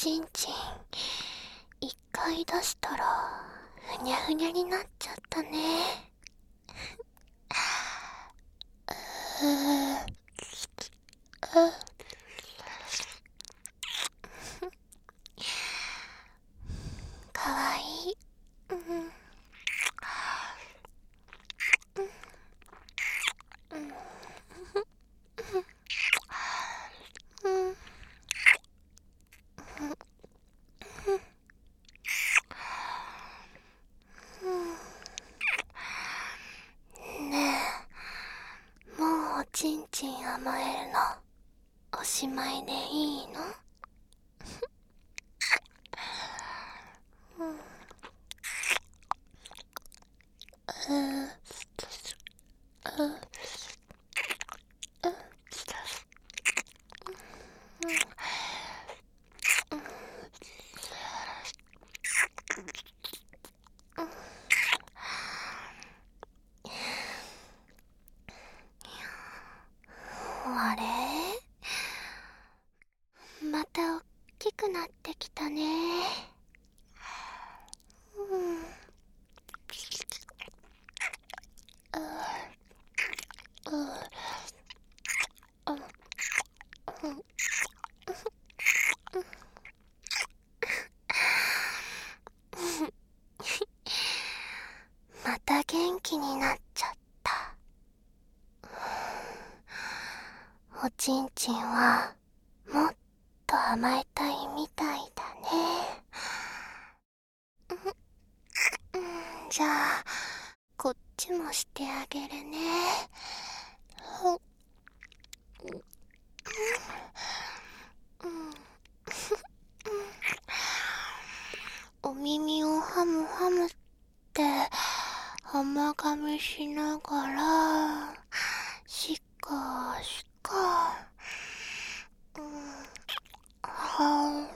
ちんちん一回出したらふにゃふにゃになっちゃったね。うーかわいい。うん。ねえ、もうおちんちん甘えるのおしまいでいいの？あれ、またおっきくなってきたね。また元気になっちゃった。おちんちんはもっと甘えたいみたいだね。じゃあこっちもしてあげるね。お耳をハムハムって甘噛みしながらしかしか、は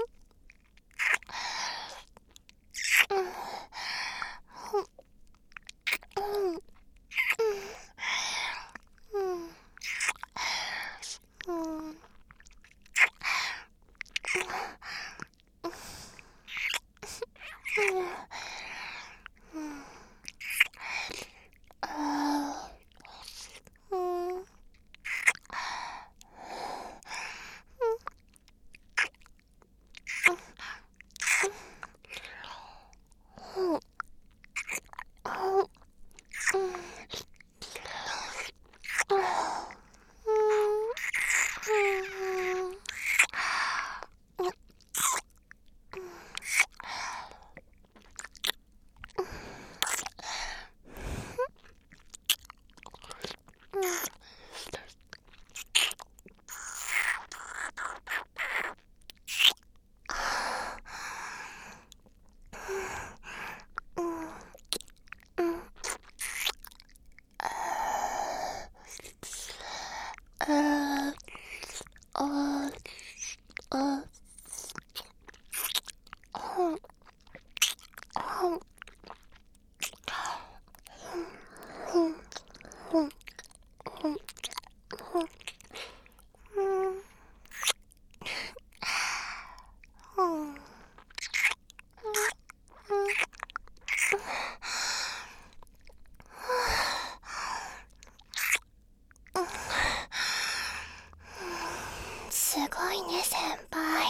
すごいね先輩。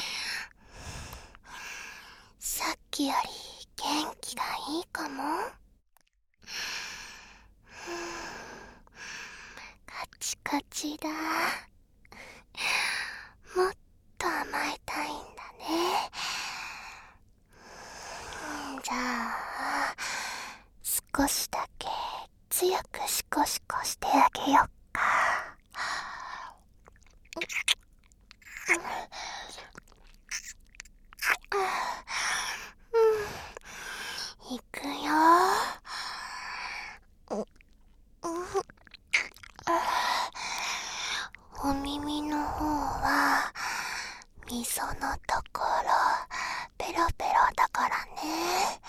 さっきより元気がいいかも。カチカチだ。もっと甘えたいんだね。じゃあ少しだけ強くシコシコしてあげよっか。いくよ。お耳の方は溝のところペロペロだからね。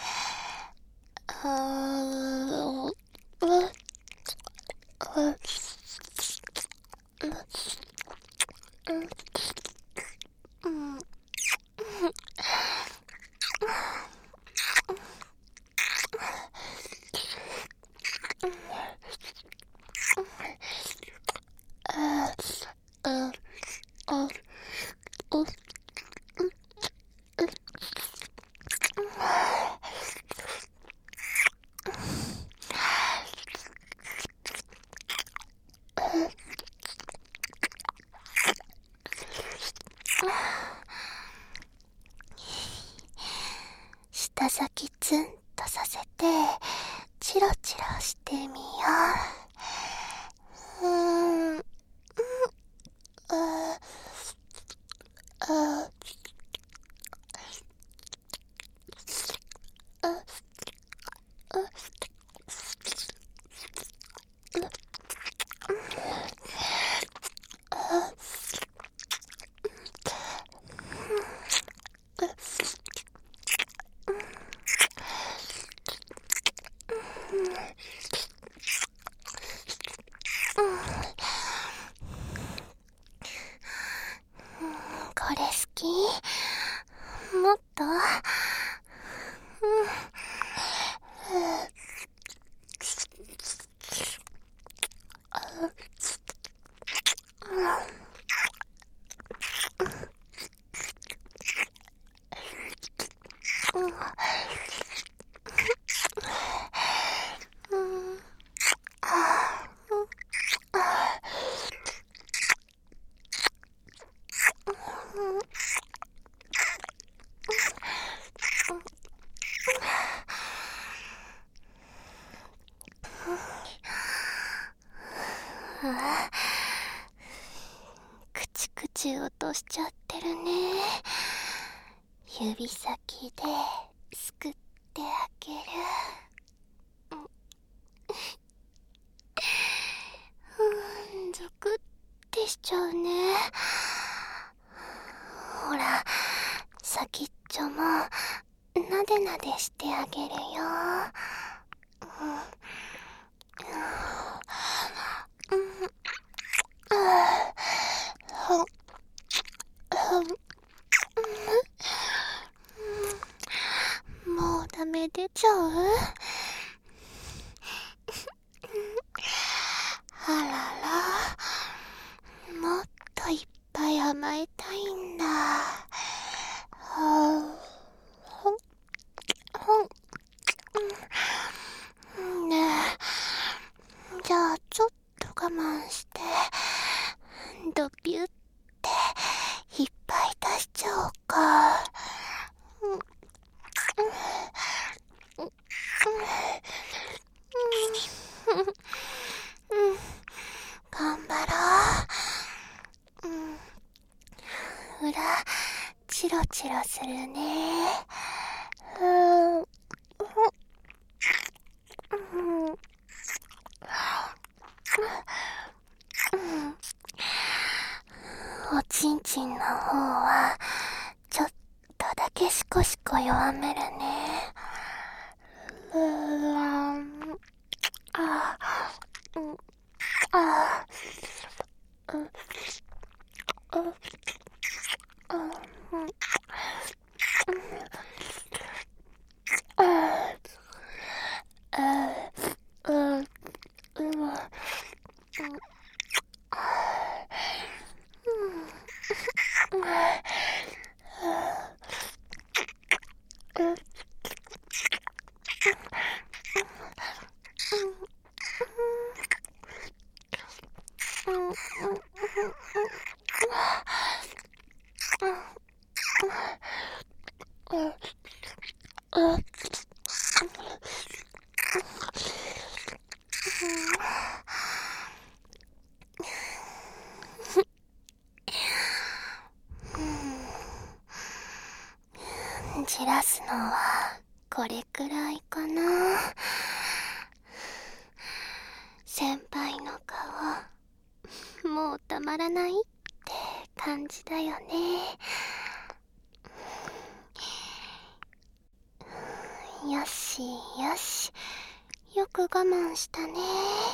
これ好き？もっと？くちくち落としちゃってるね。指先ですくってあげる。ゾクってしちゃうね。ほら、先っちょもなでなでしてあげるよ。もうダメ出ちゃう？あらら、もっといっぱい甘えたいんだ。ねえ、じゃあちょっと我慢してドビュっていっぱい出しちゃおうか。頑張ろう。裏チロチロするね。おちんちんの方はちょっとだけシコシコ弱めるね。じらすのはこれくらいかな。先輩の顔もうたまらないって感じだよね。よしよし、よく我慢したね。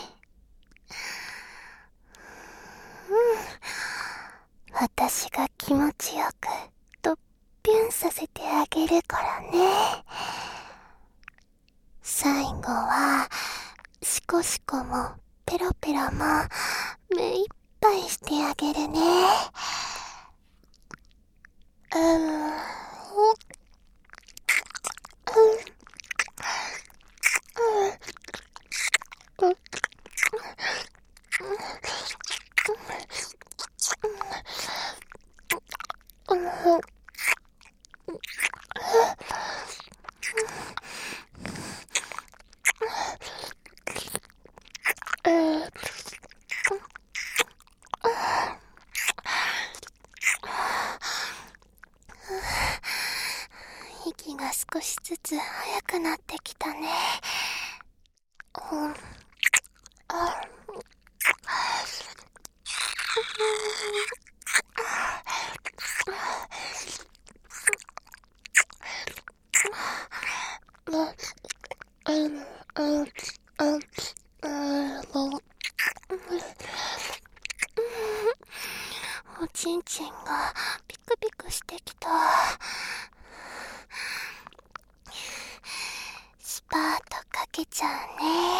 私が気持ちよくドッピュンさせてあげるからね。最後はシコシコもペロペロも目いっぱいしてあげるね。 少しずつ速くなってきたね。おちんちんがピクピクしてきた。スパートかけちゃうね。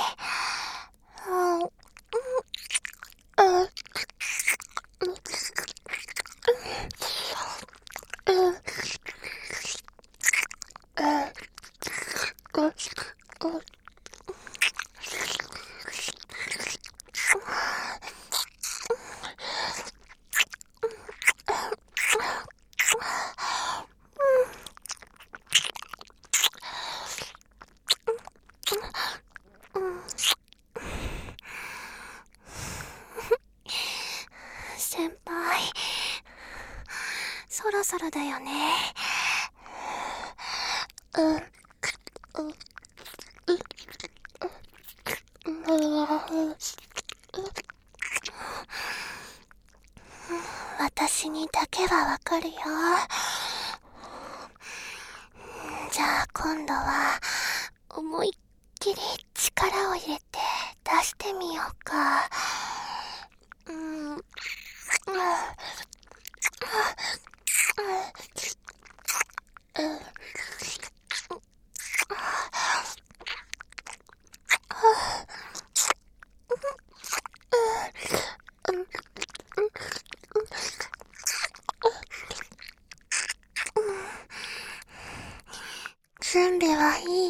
先輩、そろそろだよね。私にだけはわかるよ。じゃあ今度は思いっきり力を入れて出してみようか。準備はいい？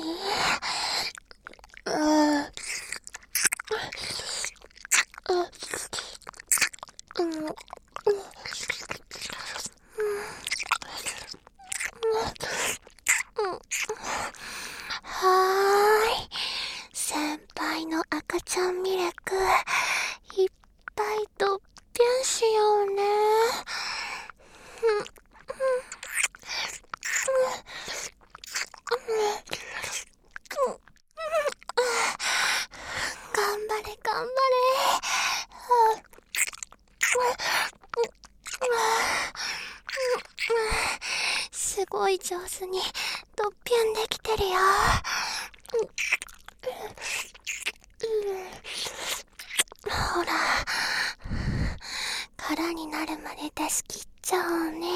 はーい。先輩の赤ちゃんミルク、いっぱいドッピャンしようね。頑張れ頑張れ。すごい上手にドッピャンできてるよ。ほら、空になるまで出し切っちゃおうね。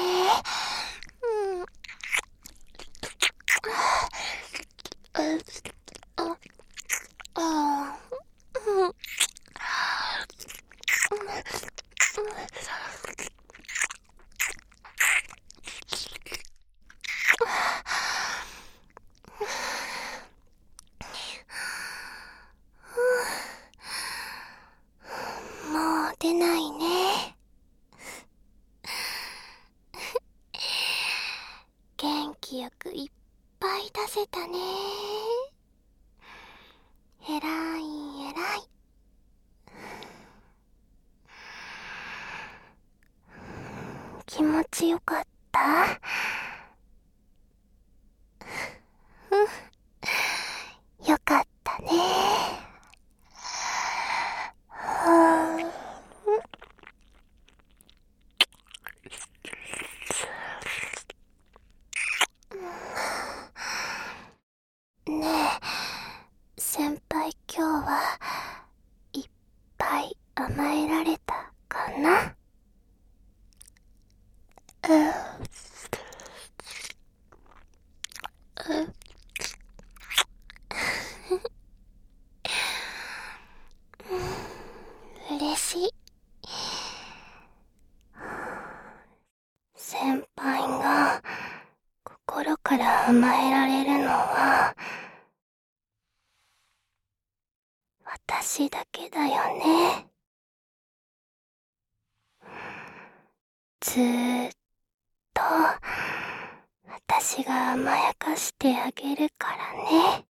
もう出ないね。元気よくいっぱい出せたね。えらいえらい。気持ちよかった？よかったね。ねえ、先輩今日はいっぱい甘えられたかな？嬉しい。先輩が心から甘えられるのは私だけだよね。ずーっと私が甘やかしてあげるからね。